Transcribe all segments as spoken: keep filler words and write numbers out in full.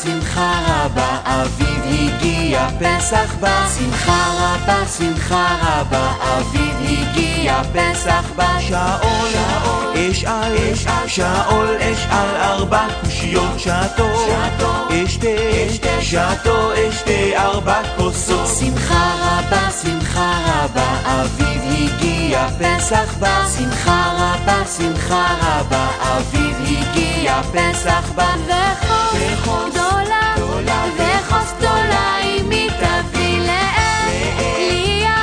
שמחה רבה, אביב הגיע, פסח בא. שמחה רבה, שמחה רבה, אביב הגיע, פסח בא. שאול, אשאל, שאול אשאל ארבע קושיות, שעתו, אשתה, שעתו, אשתה ארבע כוסות. שמחה רבה, שמחה רבה, אביב הגיע, פסח בא. שמחה רבה, שמחה רבה, אביב הגיע, פסח בא. וחוס גדולה, וחוס גדולה, אמי תביא לאליה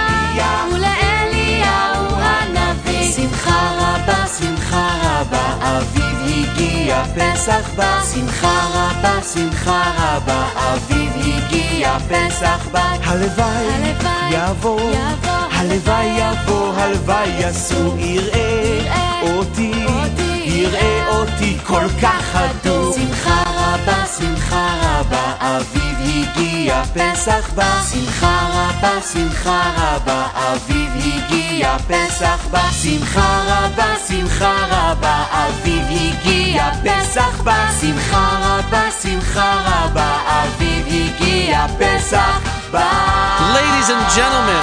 ולאליהו הנביא. שמחה רבה, שמחה רבה, אביב הגיע, פסח בא. שמחה רבה, שמחה רבה, אביב הגיע, פסח בא. הלוואי יבוא, הלוואי יבוא, הלוואי יסור, יראה אותי, יראה אותי כל כך הדוק. שמחה רבה, שמחה רבה, אביב הגיע, פסח בא. שמחה רבה, שמחה רבה, אביב הגיע, פסח בא. שמחה רבה, שמחה רבה, אביב הגיע, פסח בא. שמחה רבה, שמחה רבה, אביב הגיע, פסח בא. Ladies and gentlemen,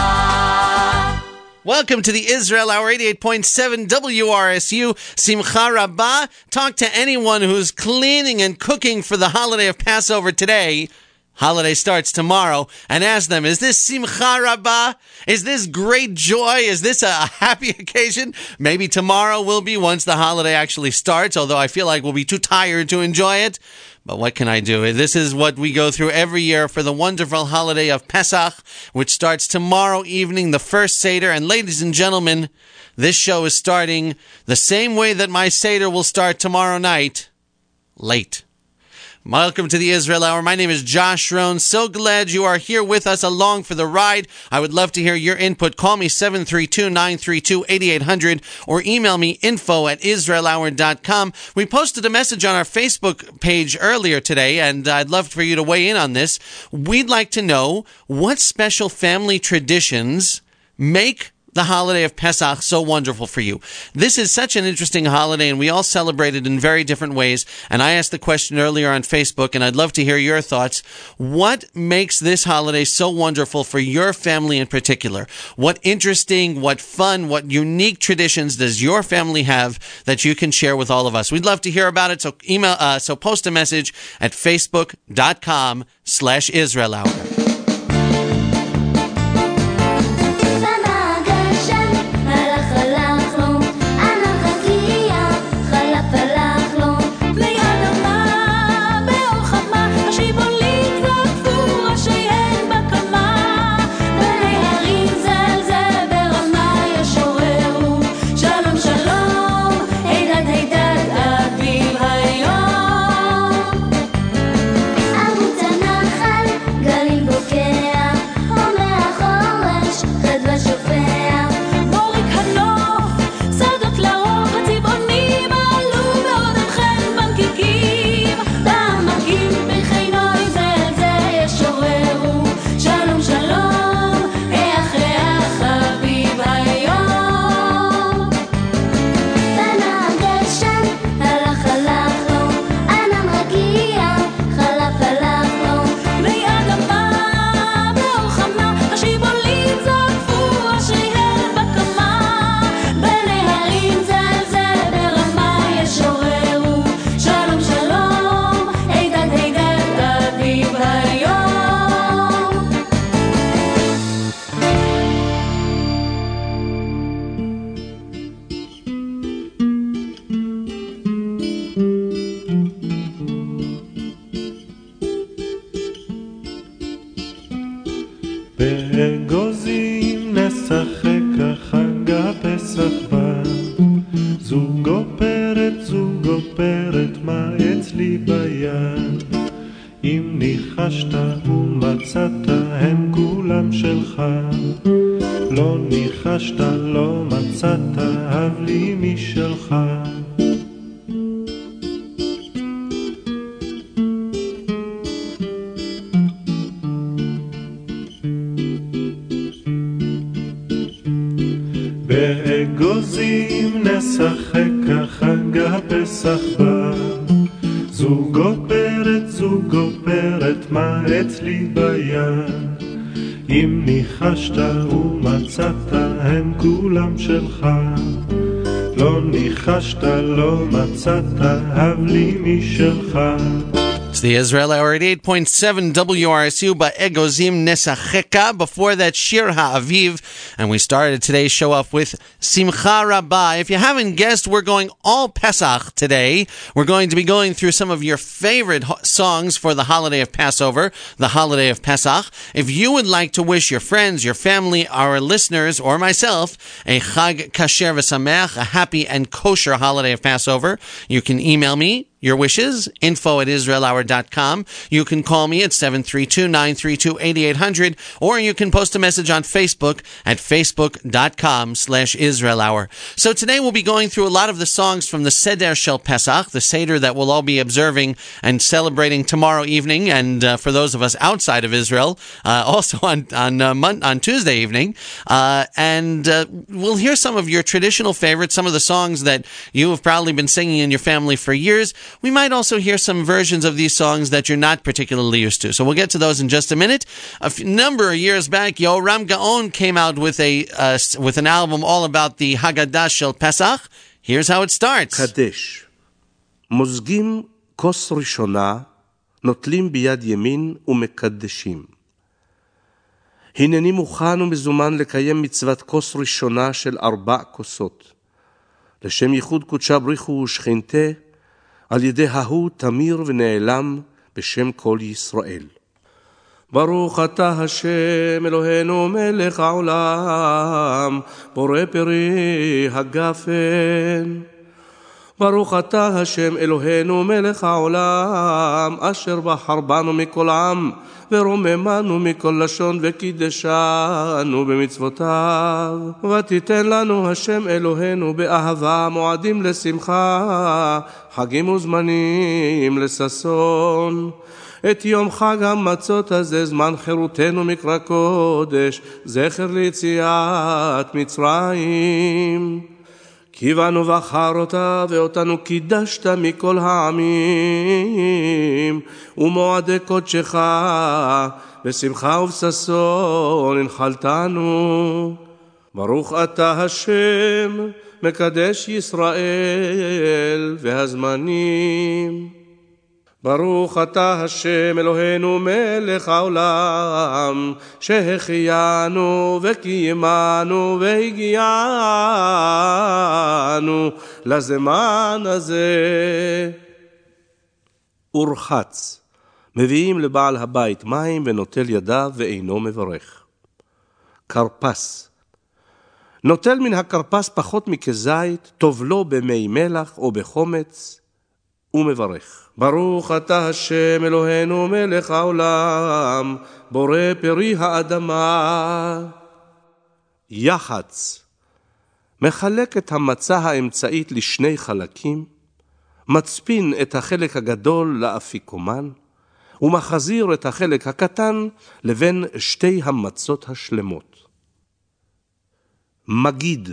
welcome to the Israel Hour, eighty-eight point seven W R S U. Simcha Rabbah. Talk to anyone who's cleaning and cooking for the holiday of Passover today. Holiday starts tomorrow, and ask them, is this Simcha Rabbah? Is this great joy? Is this a happy occasion? Maybe tomorrow will be once the holiday actually starts, although I feel like we'll be too tired to enjoy it. But what can I do? This is what we go through every year for the wonderful holiday of Pesach, which starts tomorrow evening, the first Seder. And ladies and gentlemen, this show is starting the same way that my Seder will start tomorrow night, late. Welcome to the Israel Hour. My name is Josh Rohn. So glad you are here with us along for the ride. I would love to hear your input. Call me seven three two, nine three two, eight eight zero zero or email me info at israel hour dot com. We posted a message on our Facebook page earlier today, and I'd love for you to weigh in on this. We'd like to know what special family traditions make the holiday of Pesach so wonderful for you. This is such an interesting holiday, and we all celebrate it in very different ways. And I asked the question earlier on Facebook, and I'd love to hear your thoughts. What makes this holiday so wonderful for your family in particular? What interesting, what fun, what unique traditions does your family have that you can share with all of us? We'd love to hear about it. So email, uh, so post a message at facebook.com slash Israel Hour. באגוזים נשחק החג הפסח בא, זוגו פרת זוגו פרת מה אצלי ביד, אם ניחשת ומצאת הם כולם שלך, לא ניחשת לא מצאת אהב לי משלך. באגוזים נשחק החג הפסח בא, זוגות פרת פרת זוג או פרת מה אצלי ביד אם ניחשת ומצאת הם כולם שלך לא ניחשת לא מצאת הב לי משלך. It's the Israel Hour at eight point seven W R S U by Egozim Nesacheka. Before that, Shir HaAviv. And we started today's show off with Simcha Rabbah. If you haven't guessed, we're going all Pesach today. We're going to be going through some of your favorite ho- songs for the holiday of Passover, the holiday of Pesach. If you would like to wish your friends, your family, our listeners, or myself a Chag Kasher V'Sameach, a happy and kosher holiday of Passover, you can email me your wishes, info at israel hour dot com. You can call me at seven three two, nine three two, eight eight zero zero, or you can post a message on Facebook at facebook.com slash Israel Hour. So today we'll be going through a lot of the songs from the Seder Shel Pesach, the Seder that we'll all be observing and celebrating tomorrow evening, and uh, for those of us outside of Israel, uh, also on on, uh, Mon- on Tuesday evening. Uh, and uh, we'll hear some of your traditional favorites, some of the songs that you have probably been singing in your family for years. We might also hear some versions of these songs that you're not particularly used to. So we'll get to those in just a minute. A f- number of years back, Yoram Gaon came out with a uh, with an album all about the Haggadah Shel Pesach. Here's how it starts. קדש. מוזגים כוס ראשונה, נוטלים ביד ימין ומקדשים. הנני מוכן ומזומן לקיים מצוות כוס ראשונה של ארבע כוסות. לשם ייחוד קודשה בריחו ושכינתה, על ידי ההוא תמיר ונעלם בשם כל ישראל. ברוך אתה השם אלוהינו מלך העולם, בורא פרי הגפן. ברוך אתה השם אלוהינו מלך העולם, אשר בחר בנו מכל עם, ורוממנו מכל לשון וקידשנו במצוותיו. ותיתן לנו השם אלוהינו באהבה מועדים לשמחה, חגים וזמנים לששון. את יום חג המצות הזה זמן חירותנו מקרא קודש, זכר ליציאת מצרים. כי בנו בחרת ואותנו קידשת מכל העמים, ומועדי קודשך בשמחה ובששון הנחלתנו. ברוך אתה השם מקדש ישראל והזמנים. ברוך אתה השם אלוהינו מלך העולם, שהחיינו וקיימנו והגיענו לזמן הזה. ורחץ, מביאים לבעל הבית מים ונוטל ידיו ואינו מברך. קרפס, נוטל מן הקרפס פחות מכזית, טובלו במי מלח או בחומץ ומברך. ברוך אתה השם אלוהינו מלך העולם, בורא פרי האדמה. יחץ, מחלק את המצה האמצעית לשני חלקים, מצפין את החלק הגדול לאפיקומן, ומחזיר את החלק הקטן לבין שתי המצות השלמות. מגיד,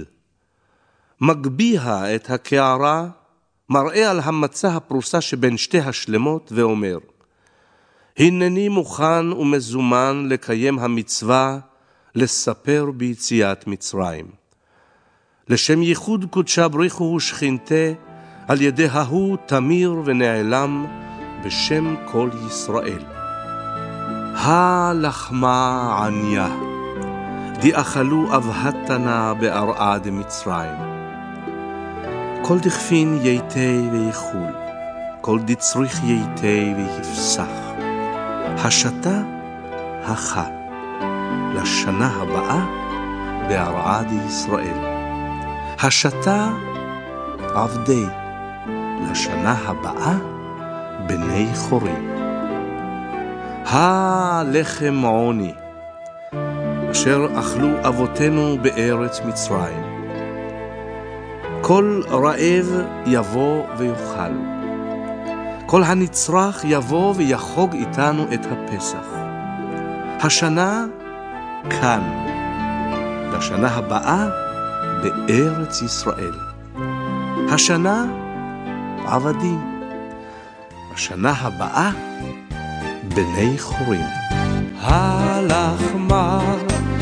מגביה את הקערה, מראה על המצה הפרוסה שבין שתי השלמות ואומר, הנני מוכן ומזומן לקיים המצווה לספר ביציאת מצרים. לשם ייחוד קודשה בריחו ושכינתה, על ידי ההוא תמיר ונעלם בשם כל ישראל. הלחמה עניה, דאכלו אבהתנה בארעה דמצרים. כל דכפין ייתי ויחול, כל דצריך ייתי ויפסח. השתה הכה, לשנה הבאה בהרעה דישראל. השתה עבדי, לשנה הבאה בני חורים. הלחם עוני, אשר אכלו אבותינו בארץ מצרים. כל רעב יבוא ויאכל, כל הנצרך יבוא ויחוג איתנו את הפסח. השנה כאן, לשנה הבאה בארץ ישראל. השנה עבדים, בשנה הבאה בני חורים. הלחמה,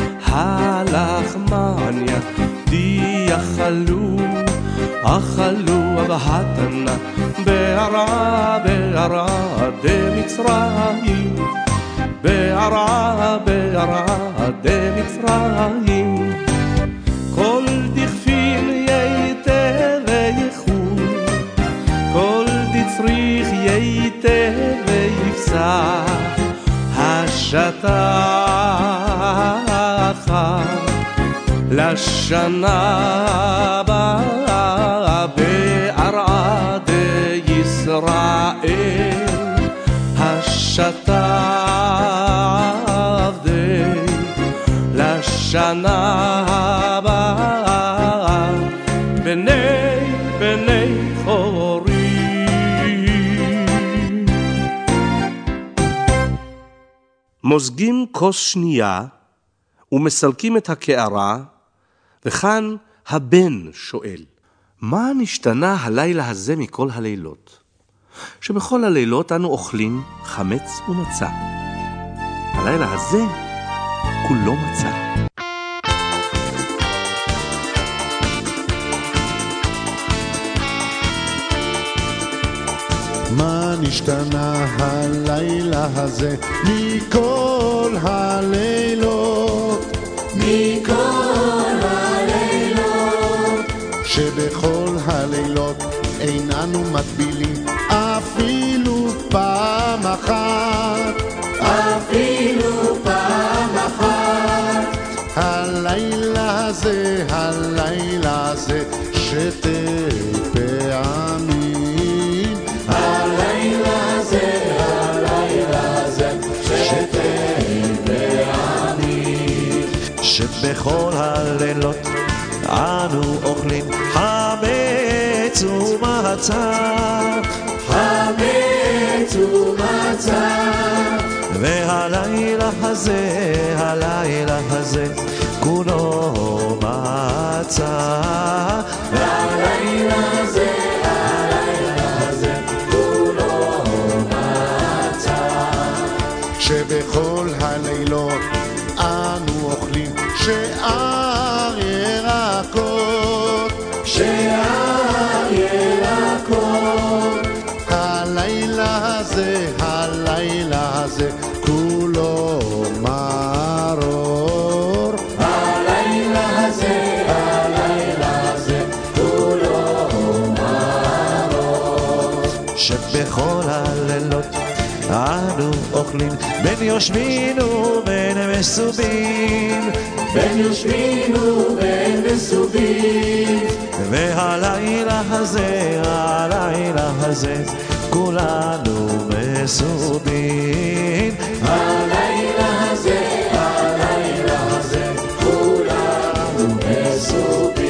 הלחמניה, די אכלו, אכלו אבהתנה, בערה, בערה, דמצרים, בערה, בערה, דמצרים, כל דכפין ייתה ויחול, כל דצריך ייתה ויפסח, השטחה לשנה הבאה בערד ישראל, השטח לשנה הבאה בני בני חורים. מוזגים כוס שנייה ומסלקים את הקערה, וכאן הבן שואל, מה נשתנה הלילה הזה מכל הלילות? שבכל הלילות אנו אוכלים חמץ ומצה. הלילה הזה כולו מצה. מה נשתנה הלילה הזה מכל הלילות, מכל הלילות, שבכל הלילות אין אנו מטבילים אפילו פעם אחת, אפילו פעם אחת. הלילה הזה, הלילה הזה שתי פעמים, הלילה הזה, הלילה הזה שתי פעמים, שבכל הלילות אנו אוכלים חמץ ומצה, חמץ ומצה, והלילה הזה, הלילה הזה כולו מצה, והלילה הזה, הלילה הזה כולו מצה, שבכל הלילות אנו אוכלים שאר ירקות, שאר ירקות, הלילה הזה, הלילה הזה כולו מרור, הלילה הזה, הלילה הזה כולו מרור, שבכל הלילות אנו אוכלים בין יושבים ובין מסובים, בין יושבים ובין מסובים, והלילה הזה, הלילה הזה כולנו מסובים, הלילה הזה, הלילה הזה כולנו מסובים.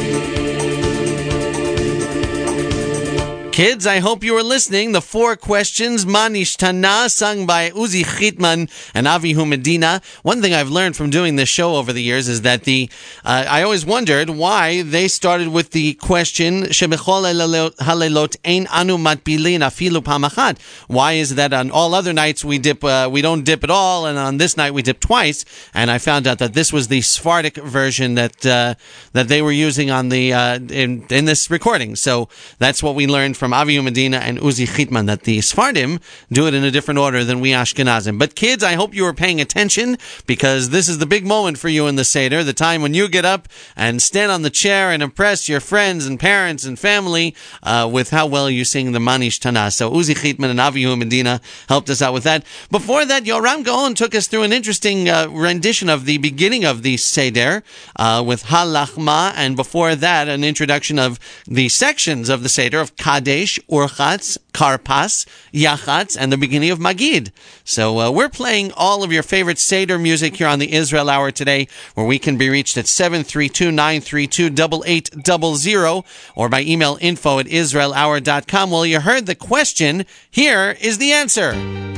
Kids, I hope you were listening. The four questions, Ma Nishtana, sung by Uzi Chitman and Avihu Medina. One thing I've learned from doing this show over the years is that the uh, I always wondered why they started with the question Shebechol halelot ein anu matbilin afilu pam achat. Why is that on all other nights we dip uh, we don't dip at all, and on this night we dip twice? And I found out that this was the Sephardic version that uh, that they were using on the uh, in in this recording. So that's what we learned from Avihu Medina and Uzi Chitman, that the Sephardim do it in a different order than we Ashkenazim. But kids, I hope you were paying attention, because this is the big moment for you in the Seder, the time when you get up and stand on the chair and impress your friends and parents and family uh, with how well you sing the Manish Tana. So Uzi Chitman and Avihu Medina helped us out with that. Before that, Yoram Gaon took us through an interesting uh, rendition of the beginning of the Seder uh, with Halachma, and before that, an introduction of the sections of the Seder of Kadesh, Urchatz, Karpas, Yachatz, and the beginning of Magid. So uh, we're playing all of your favorite Seder music here on the Israel Hour today, where we can be reached at seven three two, nine three two, eight eight zero zero or by email info at israel hour dot com. Well, you heard the question. Here is the answer.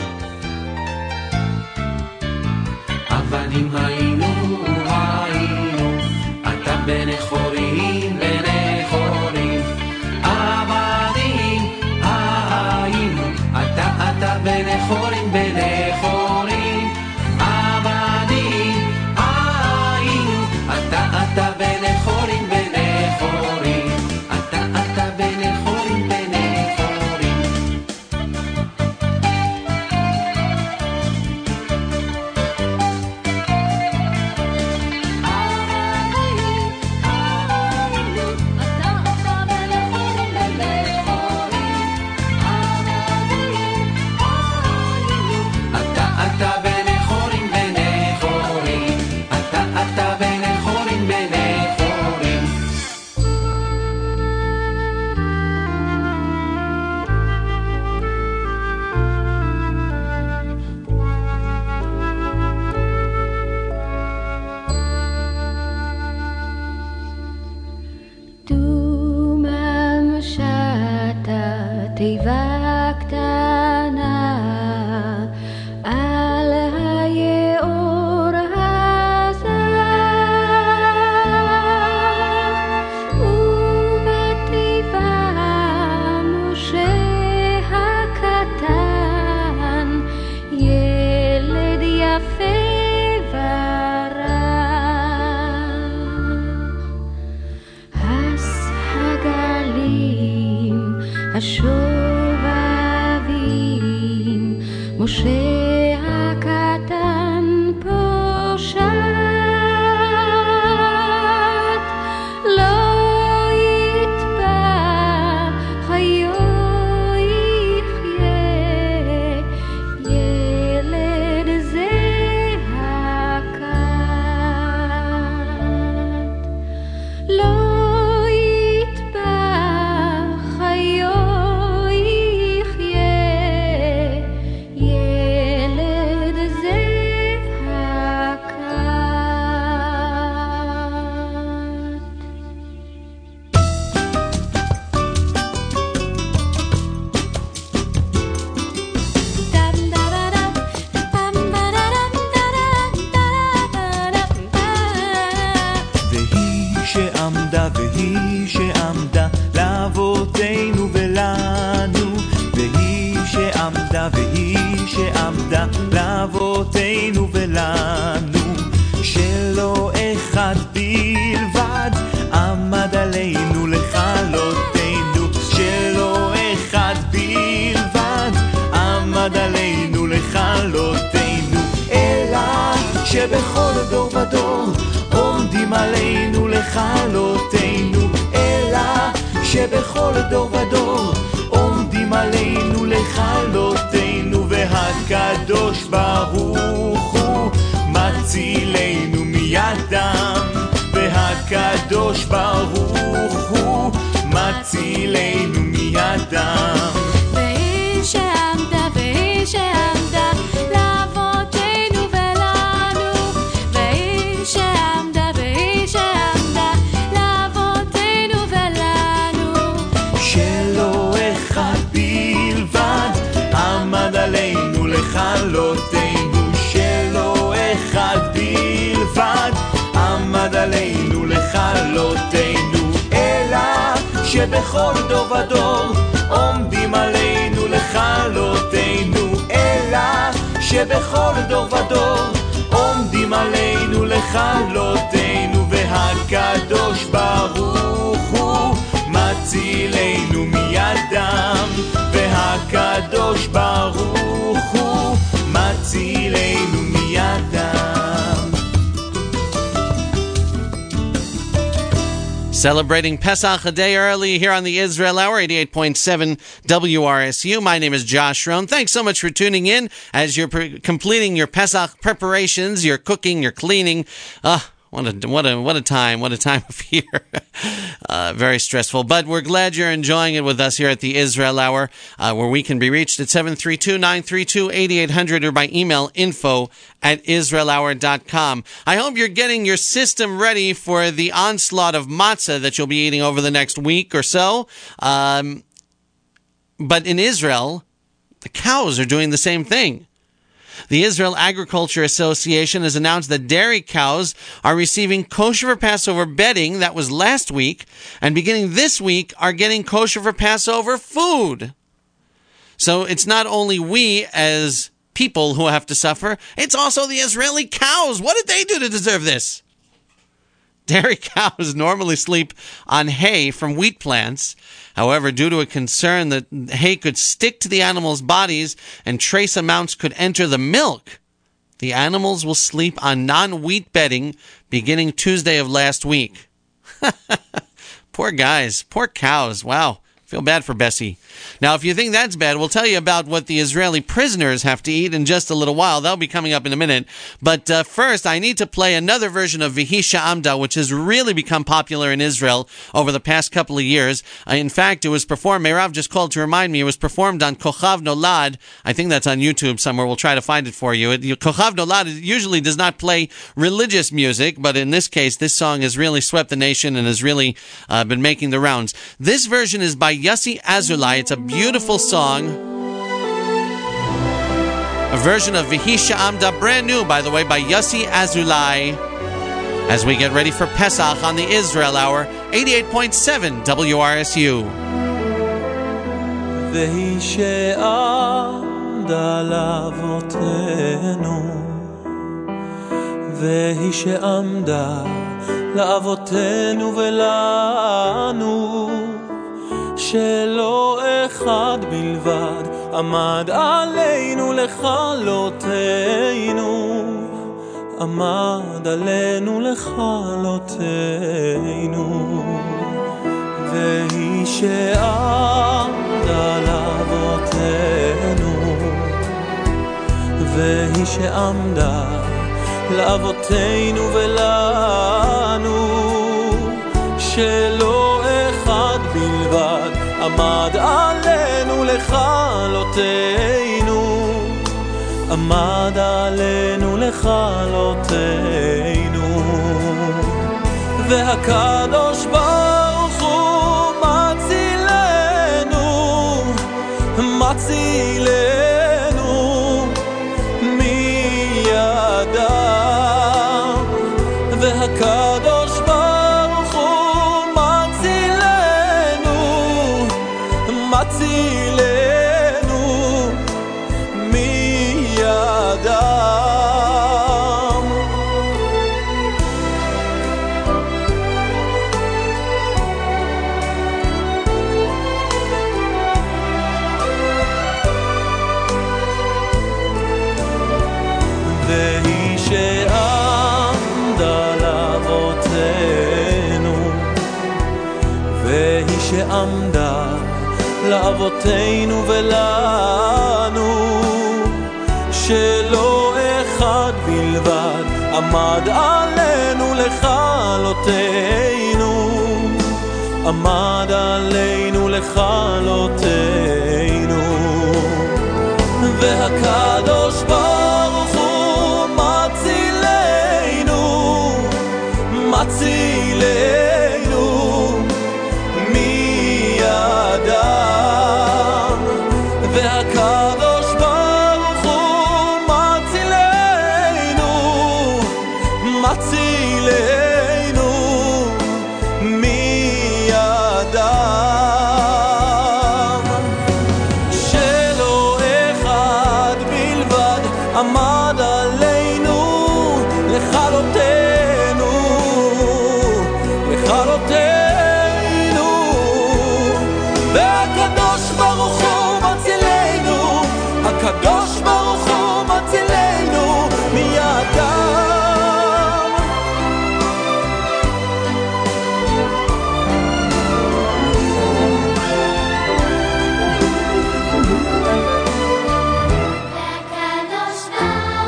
אבנים היינו, היינו, אתה בני חורים, בני חורים, אבנים היינו, בני חורים בני חורים עבדים היינו אתה אתה בני חורים בני חורים אתה אתה בני חורים בני חורים תיבה קטנה על היאור הזך ובתיבה משה הקטן ילד יפה ורח הס הגלים השובבים משה הקטן פושט לא יטבע חיו יחיה ילד זה הקט לא והיא שעמדה לאבותינו ולנו והיא שעמדה והיא שעמדה לאבותינו ולנו שלא אחד בלבד עמד עלינו לכלותנו שלא אחד בלבד עמד עלינו לכלותנו אלא שבכל דור ודור עומדים עלינו לכלותנו אלא שבכל דור ודור עומדים עלינו לכלותנו והקדוש ברוך הוא מצילנו מידם והקדוש ברוך הוא מצילנו מידם והיא שעמדה והיא שעמדה לאבותינו ולנו והיא שעמדה והיא שעמדה לאבותינו ולנו שלא אחד בלבד עמד עלינו לכלותנו שלא אחד בלבד עמד עלינו לכלותנו אלא שבכל דור ודור עומדים עלינו לכלותנו אלא שבכל דור ודור עומדים עלינו לכלותנו והקדוש ברוך הוא מצילנו מידם והקדוש ברוך הוא מצילנו מידם. Celebrating Pesach a day early here on the Israel Hour, eighty-eight point seven W R S U. My name is Josh Rohn. Thanks so much for tuning in as you're pre- completing your Pesach preparations, your cooking, your cleaning. Uh, what a what a what a time! What a time of year! uh, very stressful, but we're glad you're enjoying it with us here at the Israel Hour, uh, where we can be reached at seven three two, nine three two, eight eight hundred or by email info at israel hour dot com. I hope you're getting your system ready for the onslaught of matzah that you'll be eating over the next week or so. Um, but in Israel, the cows are doing the same thing. The Israel Agriculture Association has announced that dairy cows are receiving kosher for Passover bedding, that was last week, and beginning this week are getting kosher for Passover food. So it's not only we as people who have to suffer, it's also the Israeli cows. What did they do to deserve this? Dairy cows normally sleep on hay from wheat plants. However, due to a concern that hay could stick to the animals' bodies and trace amounts could enter the milk, the animals will sleep on non-wheat bedding beginning Tuesday of last week. Poor guys. Poor cows. Wow. Feel bad for Bessie. Now, if you think that's bad, we'll tell you about what the Israeli prisoners have to eat in just a little while. That'll be coming up in a minute. But uh, first, I need to play another version of Vehi She'amda, which has really become popular in Israel over the past couple of years. Uh, in fact, it was performed, Meirav just called to remind me, it was performed on Kochav Nolad. I think that's on YouTube somewhere. We'll try to find it for you. It, Kochav Nolad usually does not play religious music, but in this case, this song has really swept the nation and has really uh, been making the rounds. This version is by Yossi Azulai. It's a beautiful song. A version of Vehi She'amda, brand new, by the way, by Yossi Azulai. As we get ready for Pesach on the Israel Hour, eighty-eight point seven W R S U. Vehi She'amda la'avotenu, Vehi She'amda la'avotenu velanu, שלא אחד בלבד עמד עלינו לכלותנו, עמד עלינו לכלותנו. והיא שעמדה לאבותינו, והיא שעמדה לאבותינו ולנו, שלא אחד בלבד עמד עלינו לכלותנו, עמד עלינו לכלותנו. והקדוש ברוך הוא מצילנו, מצילנו מידם. והקדוש ברוך הוא מצילנו, מצילנו מידם. והיא שעמדה לאבותינו, והיא שעמדה לאבותינו ולנו, שלא אחד בלבד עמד עלינו לכלותנו, עמד עלינו לכלותנו. והקדוש ברוך הוא מצילנו, מצילנו מידם. והקדוש ברוך הוא מצילנו, מצילנו מידם. שלא אחד בלבד עמד עלינו לכלותנו, לכלותנו. והקדוש ברוך הוא מצילנו, הקדוש ברוך הוא מצילנו מידם. הקדוש ברוך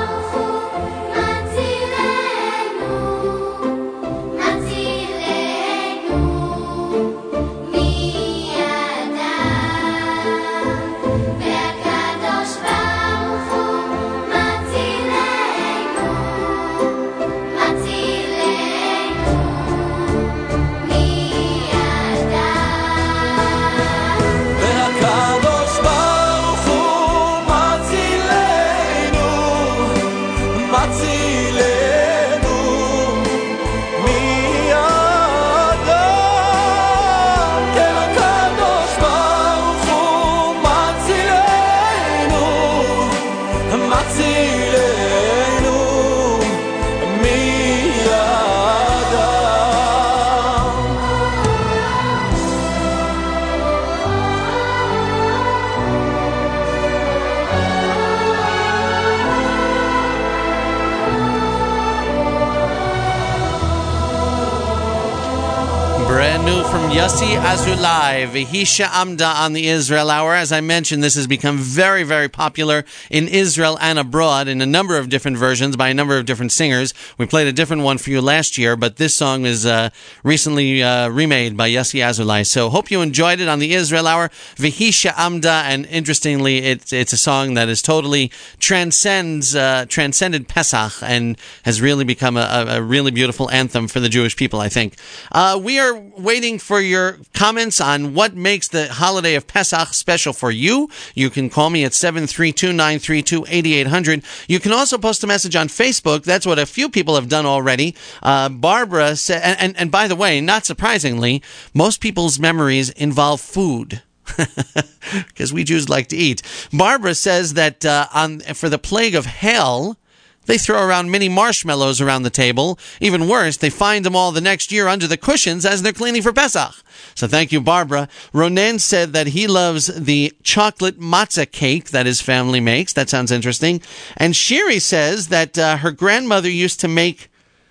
from Yossi Azulai, Vehisha Amda on the Israel Hour. As I mentioned, this has become very, very popular in Israel and abroad in a number of different versions by a number of different singers. We played a different one for you last year, but this song is uh, recently uh, remade by Yossi Azulai. So hope you enjoyed it on the Israel Hour, Vehisha Amda, and interestingly, it's it's a song that is totally transcends uh, transcended Pesach and has really become a, a really beautiful anthem for the Jewish people, I think. Uh, we are waiting for your comments on what makes the holiday of Pesach special for you. You can call me at seven three two, nine three two, eight eight zero zero. You can also post a message on Facebook. That's what a few people have done already. Uh, Barbara said, and, and, and by the way, not surprisingly, most people's memories involve food. Because we Jews like to eat. Barbara says that uh, on for the plague of hail, they throw around mini marshmallows around the table. Even worse, they find them all the next year under the cushions as they're cleaning for Pesach. So thank you, Barbara. Ronen said that he loves the chocolate matzah cake that his family makes. That sounds interesting. And Shiri says that uh, her grandmother used to make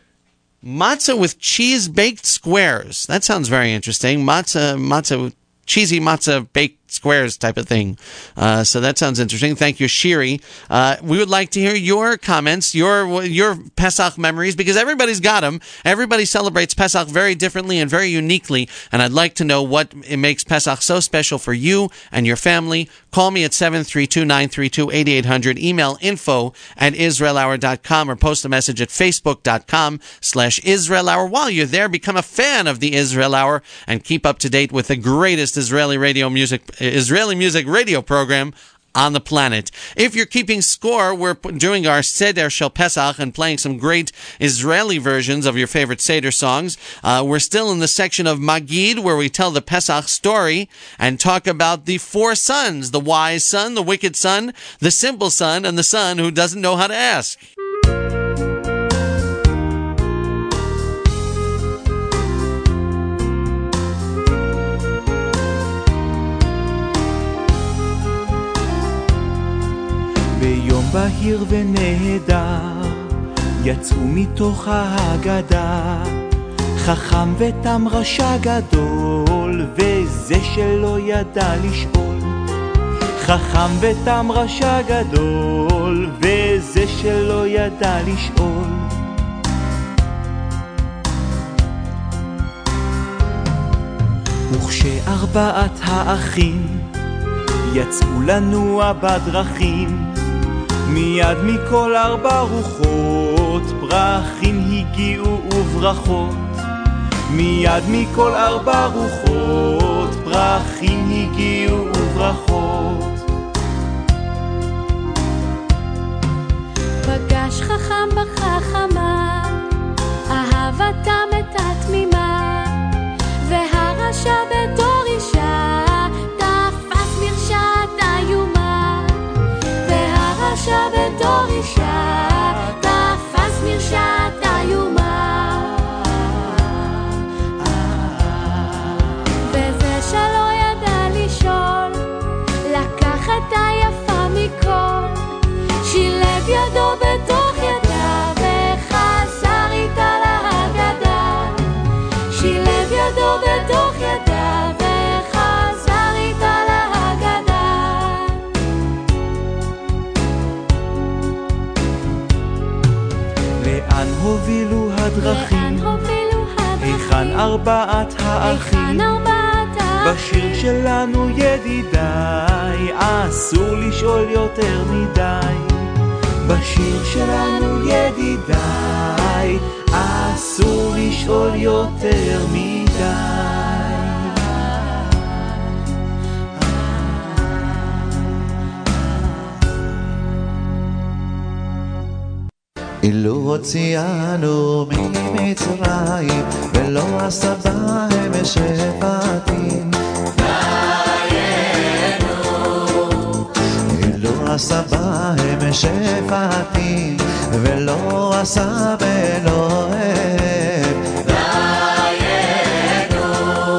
matzah with cheese-baked squares. That sounds very interesting. Matzah, matzah with cheesy matzah baked squares type of thing. Uh, so that sounds interesting. Thank you, Shiri. Uh, we would like to hear your comments, your your Pesach memories, because everybody's got them. Everybody celebrates Pesach very differently and very uniquely, and I'd like to know what it makes Pesach so special for you and your family. Call me at seven three two, nine three two, eight eight zero zero. Email info at israel hour dot com or post a message at facebook.com slash Israel Hour. While you're there, become a fan of the Israel Hour and keep up to date with the greatest Israeli radio music Israeli music radio program on the planet. If you're keeping score, we're doing our Seder Shel Pesach and playing some great Israeli versions of your favorite Seder songs. Uh, we're still in the section of Magid where we tell the Pesach story and talk about the four sons, the wise son, the wicked son, the simple son, and the son who doesn't know how to ask. ביום בהיר ונהדר יצאו מתוך ההגדה חכם ותם רשע גדול וזה שלא ידע לשאול חכם ותם רשע גדול וזה שלא ידע לשאול וכשארבעת האחים יצאו לנוע בדרכים מיד מכל ארבע רוחות פרחים הגיעו וברכות מיד מכל ארבע רוחות פרחים הגיעו וברכות פגש חכם בחכמה אהבתם את התמימה והרשע בתור אישה תפס מרשעת איומה והרשע בתור אישה תפס מרשעת איומה וזה שלא ידע לשאול לקח את היפה מכל שילב ידו בתוך ידה וחזר איתה להגדה שילב ידו בתוך ידה וחזר איתה להגדה לאן הובילו הדרכים היכן ארבעת האחים בשיר שלנו ידידיי אסור לשאול יותר מדי בשיר שלנו ידידיי אסור לשאול יותר מדי אילו הוציאנו ממצרים ולא עשה בהם שפטים עשה בהם שפטים ולא עשה באלוהים דיינו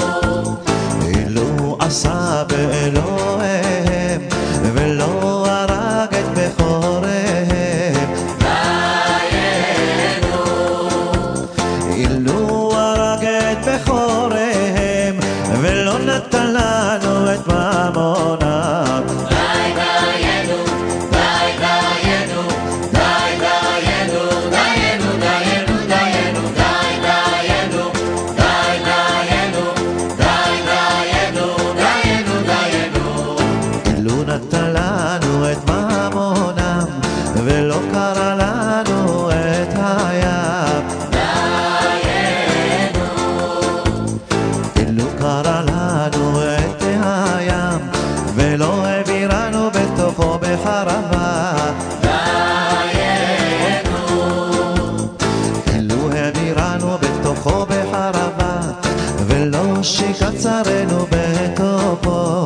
אילו עשה באלוהים ולא הרג את בכוריהם דיינו אילו הרג את בכוריהם ולא קרה לנו את הים. דיינו, אילו קרה לנו את הים, ולא העבירנו בתוכו בחרבה. דיינו, אילו העבירנו בתוכו בחרבה, ולא שקצרנו בתוכו.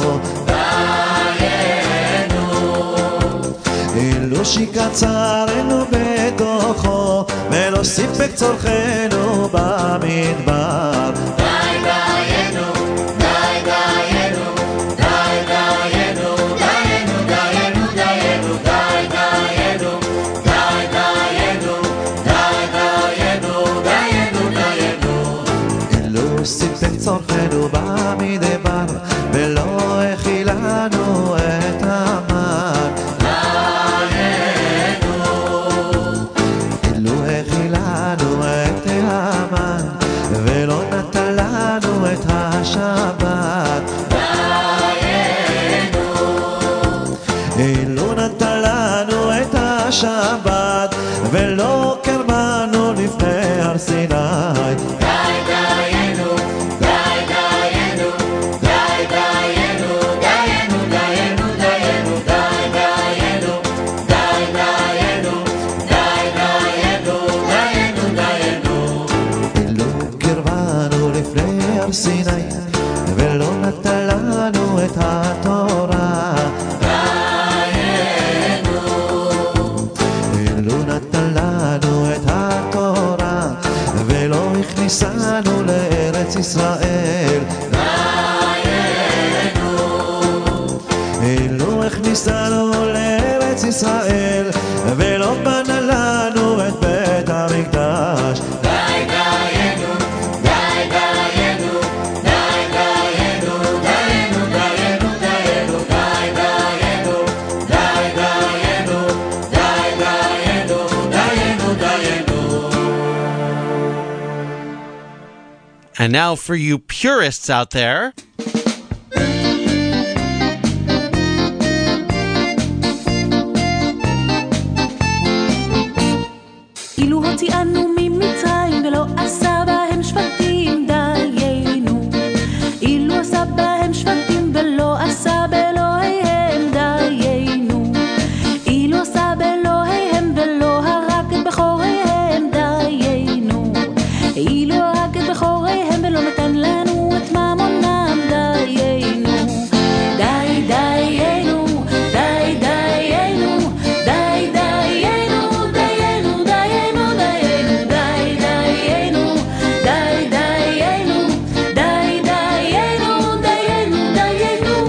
אילו שקצרנו בתוכו, ולא סיפק צורכנו במדבר. די דיינו, די דיינו, די דיינו, דיינו, דיינו, דיינו, די דיינו, די דיינו, די דיינו, דיינו, דיינו. אילו סיפק צורכנו במדבר, ולא הכילנו את המן. אילו הכילנו את המן, ולא נתן לנו את השבת. אילו נתן לנו את השבת, ולא קרבנו לפני הר סיני. די דיינו, די דיינו, די דיינו, דיינו, דיינו, דיינו, די דיינו, די דיינו, די דיינו, דיינו, דיינו. אילו קרבנו לפני הר סיני, ולא נתן לנו את התורה. דיינו, אילו נתן לנו את התורה, ולא הכניסנו לארץ ישראל. דיינו, אילו הכניסנו לארץ ישראל, ולא בנה לנו את בית המקדש. די דיינו, די דיינו, די דיינו, דיינו, דיינו, דיינו, די דיינו, די דיינו, די דיינו, דיינו, דיינו. And now for you purists out there, אילו הוציאנו ממצרים ולא עשה בהם שבטים, דיינו. אילו עשה בהם שבטים ולא עשה באלוהיהם, דיינו. אילו עשה באלוהיהם ולא הרג את בכוריהם, דיינו. אילו הרג את בכוריהם ולא נתן לנו את ממונם, דיינו. די דיינו, די דיינו, די דיינו, דיינו, דיינו, דיינו, די דיינו, די דיינו, די דיינו, דיינו, דיינו.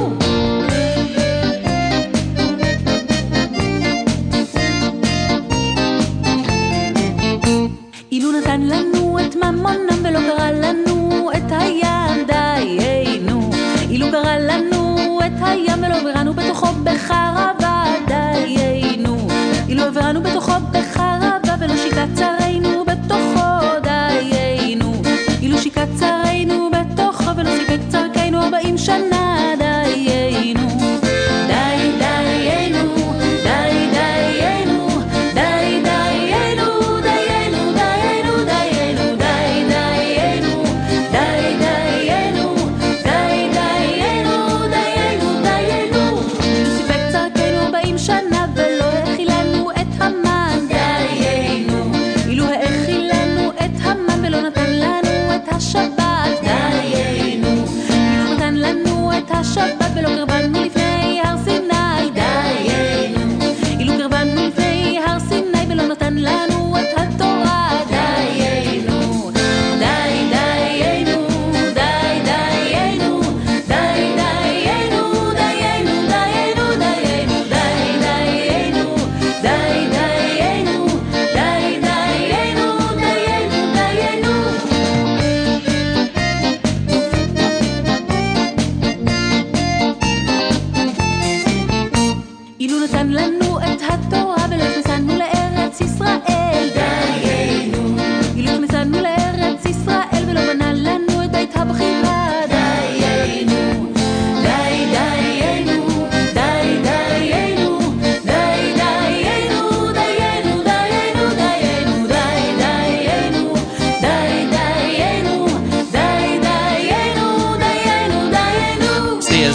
אילו נתן לנו את ממונם ולא קרא לנו את הים, דיינו. אילו קרא לנו את הים ולא עברנו בתוכו בחרבה, דיינו. אילו עברנו בתוכו בחרבה ולא שיקת צרינו בתוכו, דיינו. אילו שיקת צרינו בתוכו ולא סיפק צרכנו ארבעים שנה, דיינו. די דיינו, די דיינו, די דיינו, דיינו, דיינו, דיינו, די דיינו, די דיינו, די דיינו, דיינו, דיינו. אילו סיפק צרכנו ארבעים שנה ולא הכילנו את המן, דיינו.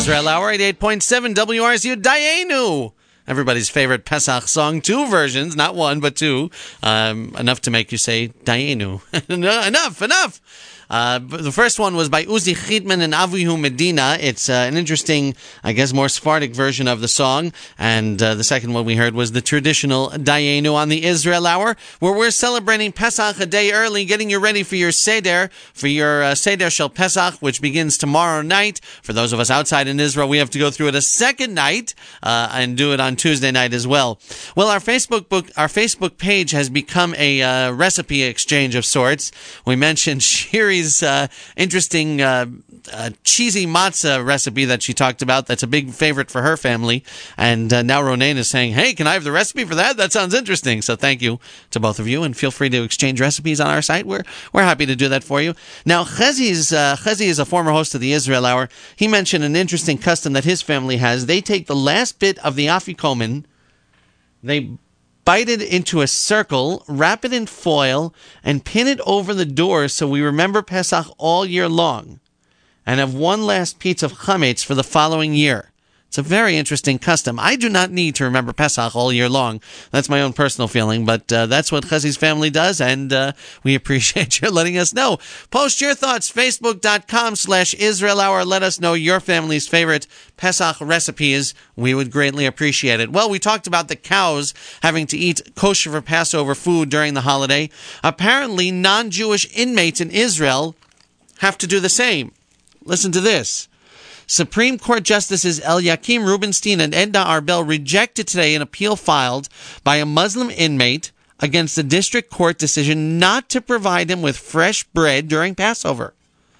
Israel Hour, eighty-eight point seven W R S U, Dayenu. Everybody's favorite Pesach song, two versions, not one, but two. Um, enough to make you say, Dayenu. enough, enough. Uh, the first one was by Uzi Chitman and Avihu Medina. It's uh, an interesting, I guess, more Sephardic version of the song. And uh, the second one we heard was the traditional Dayenu on the Israel Hour, where we're celebrating Pesach a day early, getting you ready for your Seder, for your uh, Seder Shel Pesach, which begins tomorrow night. For those of us outside in Israel, we have to go through it a second night uh, and do it on Tuesday night as well. Well, our Facebook book, our Facebook page has become a uh, recipe exchange of sorts. We mentioned Shiri's Uh, interesting uh, uh, cheesy matzah recipe that she talked about. That's a big favorite for her family. And uh, now Ronaine is saying, hey, can I have the recipe for that? That sounds interesting. So thank you to both of you, and feel free to exchange recipes on our site. We're we're happy to do that for you. Now, Chezi's, uh, Chezi is a former host of the Israel Hour. He mentioned an interesting custom that his family has. They take the last bit of the afikomen, they bite it into a circle, wrap it in foil, and pin it over the door so we remember Pesach all year long, and have one last piece of chametz for the following year. It's a very interesting custom. I do not need to remember Pesach all year long. That's my own personal feeling, but uh, that's what Chezi's family does, and uh, we appreciate your letting us know. Post your thoughts, facebook.com slash Israel Hour. Let us know your family's favorite Pesach recipes. We would greatly appreciate it. Well, we talked about the cows having to eat kosher for Passover food during the holiday. Apparently, non-Jewish inmates in Israel have to do the same. Listen to this. Supreme Court Justices Eliakim Rubinstein and Edna Arbel rejected today an appeal filed by a Muslim inmate against the district court decision not to provide him with fresh bread during Passover.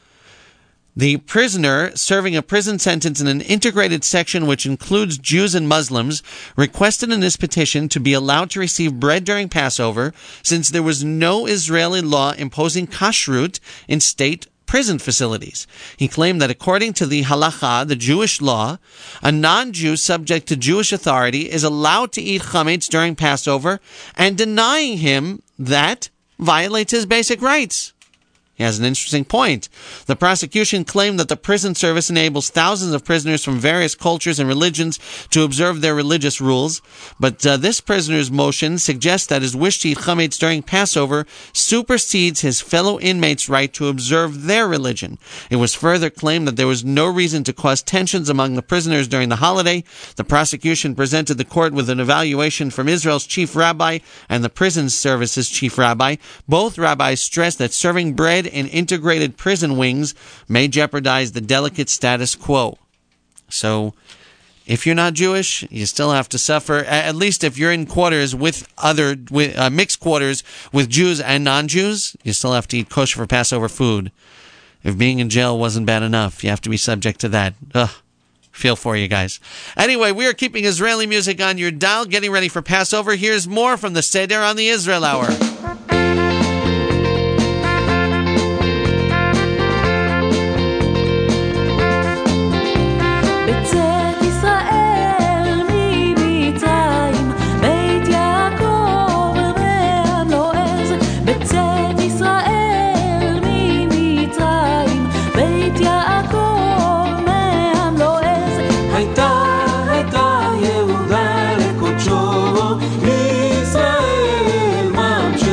The prisoner, serving a prison sentence in an integrated section which includes Jews and Muslims, requested in this petition to be allowed to receive bread during Passover since there was no Israeli law imposing kashrut in state prison facilities. He claimed that according to the halacha, the Jewish law, a non-Jew subject to Jewish authority is allowed to eat chametz during Passover, and denying him that violates his basic rights. He has an interesting point. The prosecution claimed that the prison service enables thousands of prisoners from various cultures and religions to observe their religious rules, but uh, this prisoner's motion suggests that his wish to eat chametz during Passover supersedes his fellow inmates' right to observe their religion. It was further claimed that there was no reason to cause tensions among the prisoners during the holiday. The prosecution presented the court with an evaluation from Israel's chief rabbi and the prison service's chief rabbi. Both rabbis stressed that serving bread in integrated prison wings may jeopardize the delicate status quo. So, if you're not Jewish, you still have to suffer. At least if you're in quarters with other with, uh, mixed quarters with Jews and non-Jews, you still have to eat kosher for Passover food. If being in jail wasn't bad enough, you have to be subject to that. Ugh. Feel for you guys. Anyway, we are keeping Israeli music on your dial, getting ready for Passover. Here's more from the Seder on the Israel Hour. ישראל ממשיך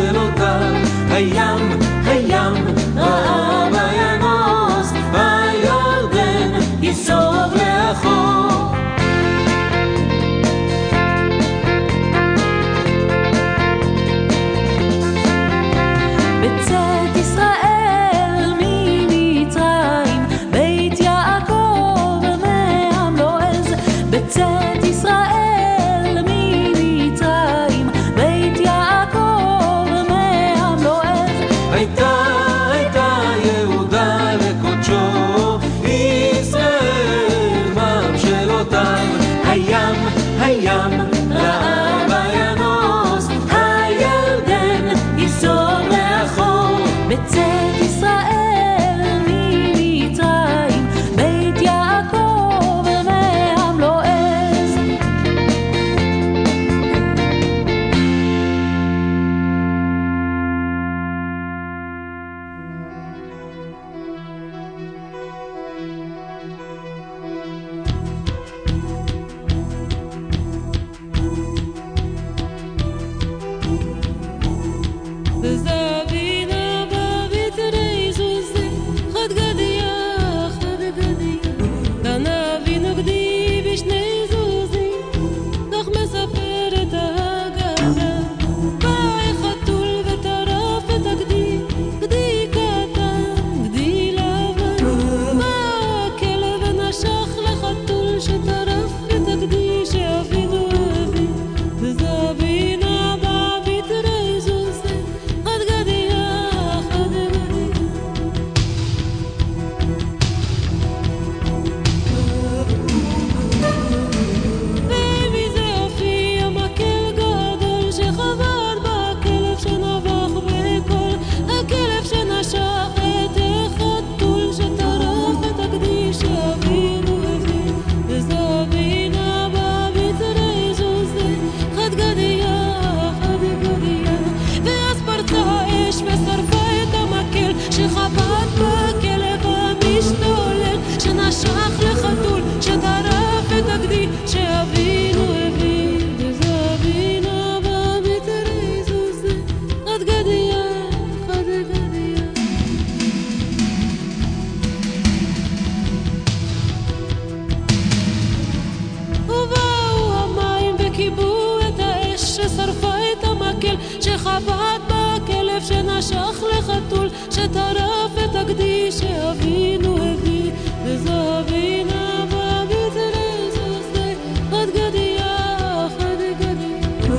שנשך לחתול שטרף את הגדי שאבינו הביא וזבינה בגזרי זוזי עד גדיה עד גדיה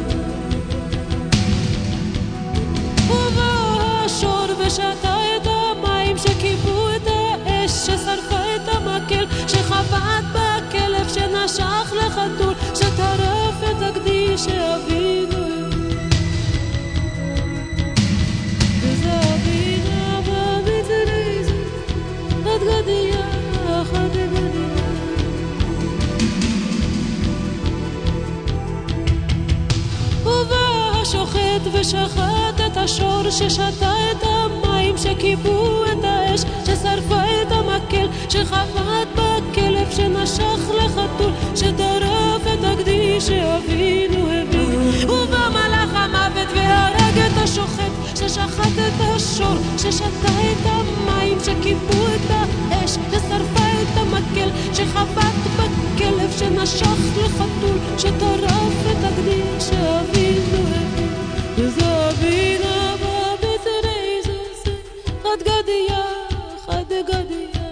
ובא השור ושתה את המים שכיבו את האש ששרפה את המקל שחבט בכלב שנשך לחתול שטרף את הגדי שאבינו שוחט ושחט את השור ששתה את המים שכיבו את האש ששרפה את המקל שחבט בכלב שנשך לחתול שטרף את הגדי שאבינו הביא ובא מלאך המוות והרג את השוחט ששחט את השור ששתה את המים שכיבו את האש ששרפה את המקל שחבט בכלב שנשך לחתול שטרף את הגדי שאבינו הביא וזבינה בבצרי זוזי חד גדיה חד גדיה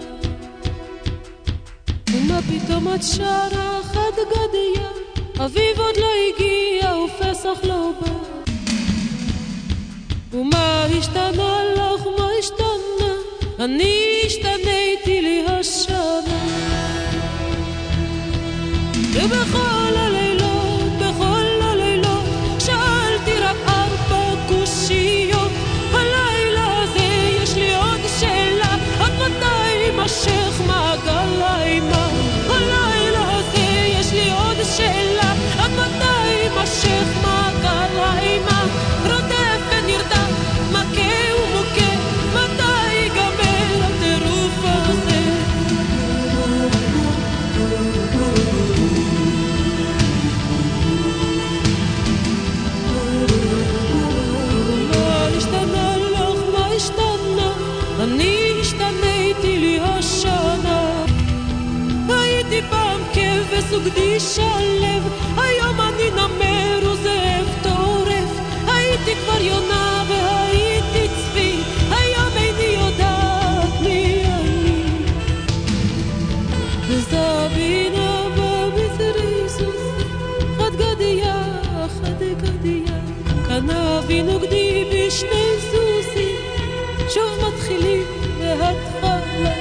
ומה פתאום את שרה חד גדיה אביב עוד לא הגיע ופסח לא בא ומה השתנה לך מה השתנה אני השתניתי לי השנה ובכל הלילות בכל הלילות שאלתי רק ארבע קושיות הלילה הזה יש לי עוד שאלה עד מתי יימשך מעגל האימה הלילה הזה יש לי עוד שאלה עד מתי יימשך מעגל האימה רודף ונרדף מכה ומוכה מתי ייגמר הטירוף הזה אני השתניתי לי השנה הייתי פעם כבש וגדי שלב היום אני נמר וזאב טורף הייתי כבר יונה והייתי צבי היום איני יודעת מי אני וזבינה בבצרי זוזי חד גדיה חד גדיה כאן אבינו גדי בשני זוזי שוב מתחילים בהתחלה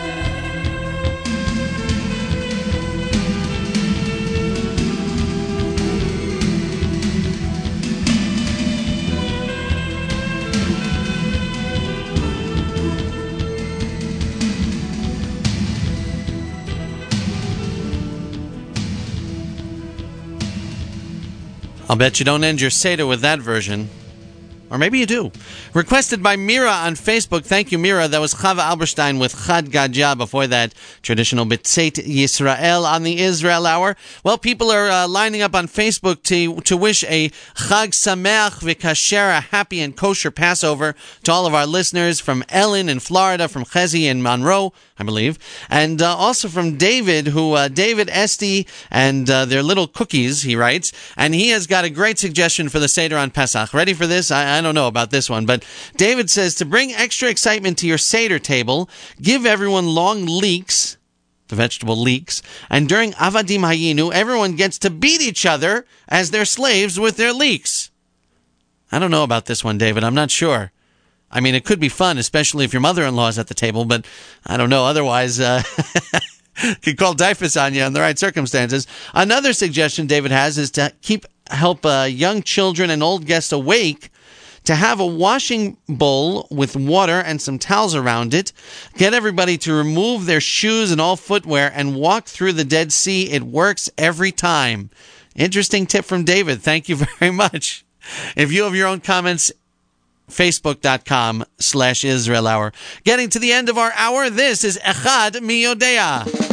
I'll bet you don't end your Seder with that version. Or maybe you do. Requested by Mira on Facebook. Thank you, Mira. That was Chava Alberstein with Chad Gadya. Before that, traditional B'tzeit Yisrael on the Israel Hour. Well, people are uh, lining up on Facebook to to wish a Chag Sameach V'Kasher, a happy and kosher Passover to all of our listeners from Ellen in Florida, from Chezi in Monroe, I believe, and uh, also from David, who uh, David Esty and uh, their little cookies, he writes, and he has got a great suggestion for the Seder on Pesach. Ready for this? I, I don't know about this one, but David says to bring extra excitement to your Seder table, give everyone long leeks, the vegetable leeks, and during Avadim Hayinu, everyone gets to beat each other as their slaves with their leeks. I don't know about this one, David. I'm not sure. I mean, it could be fun, especially if your mother-in-law is at the table, but I don't know. Otherwise, uh, could call typhus on you in the right circumstances. Another suggestion David has is to keep help uh, young children and old guests awake, to have a washing bowl with water and some towels around it, get everybody to remove their shoes and all footwear and walk through the Dead Sea. It works every time. Interesting tip from David. Thank you very much. If you have your own comments, Facebook.com slash Israel Hour. Getting to the end of our hour, this is Echad Mi Yodea.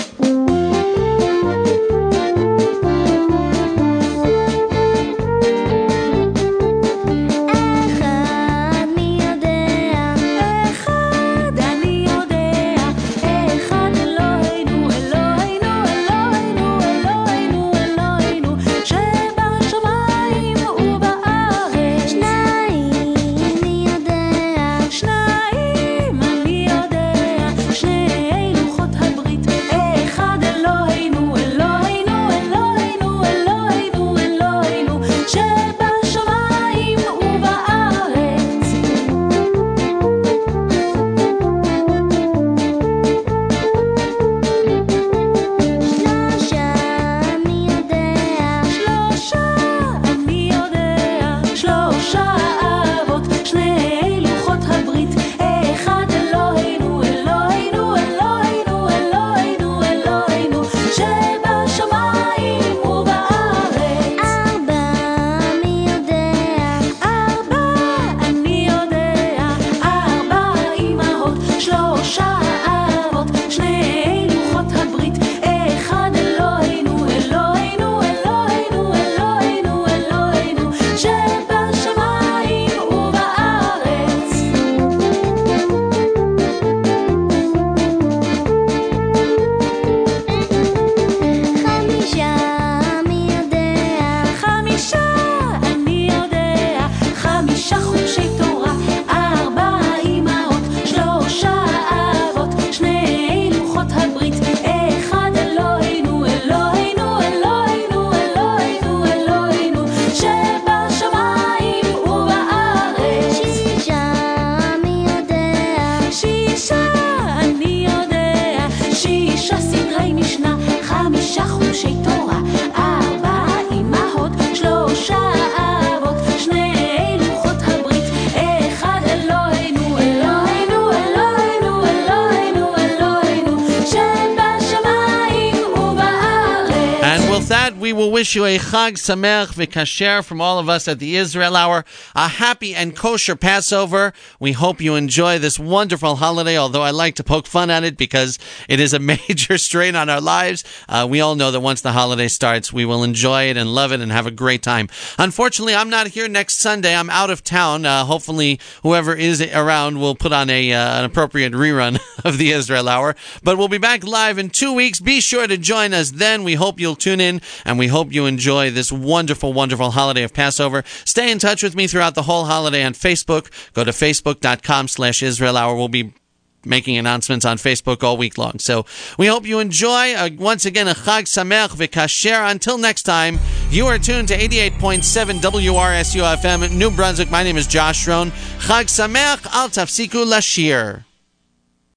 We will wish you a Chag Sameach V'Kasher from all of us at the Israel Hour. A happy and kosher Passover. We hope you enjoy this wonderful holiday, although I like to poke fun at it because it is a major strain on our lives. Uh, we all know that once the holiday starts, we will enjoy it and love it and have a great time. Unfortunately, I'm not here next Sunday. I'm out of town. Uh, hopefully, whoever is around will put on a uh, an appropriate rerun of the Israel Hour. But we'll be back live in two weeks. Be sure to join us then. We hope you'll tune in, and we hope you enjoy this wonderful, wonderful holiday of Passover. Stay in touch with me throughout the whole holiday on Facebook. Go to Facebook.com slash Israel Hour. We'll be making announcements on Facebook all week long. So we hope you enjoy. Uh, once again, a Chag Sameach V'Kasher. Until next time, you are tuned to eighty-eight point seven W R S U F M, New Brunswick. My name is Josh Rohn. Chag Sameach, Al Tafsiku Lashir.